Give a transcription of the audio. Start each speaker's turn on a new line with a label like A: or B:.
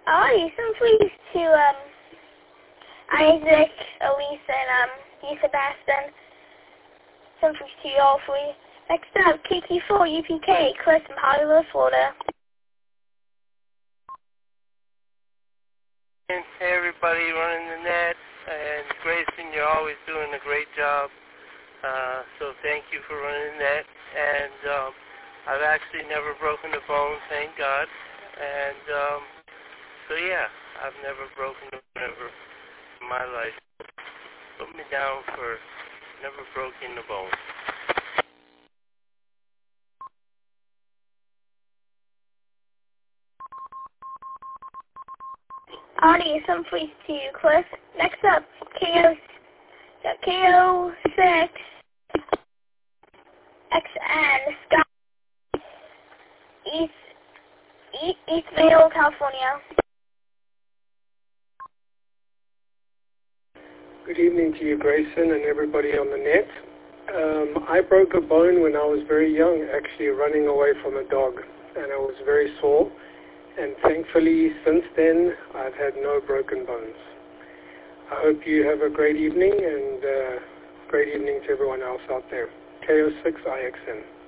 A: Alright, some please to Isaac, Elise, and Sebastian. Some please to you all three. Next up, KT4 UPK, Chris from Hollywood, Florida.
B: Hey everybody running the net, and Grayson, you're always doing a great job. So thank you for running the net. And I've actually never broken a bone, thank God. And so yeah, I've never broken a bone ever in my life. Put me down for never broken a bone.
A: Alrighty, some please to you, Cliff. Next up, KO6 XN Scott, East Vale, California.
C: Good evening to you, Grayson, and everybody on the net. I broke a bone when I was very young, actually running away from a dog, and I was very sore. And thankfully, since then, I've had no broken bones. I hope you have a great evening, and great evening to everyone else out there. KO6IXN.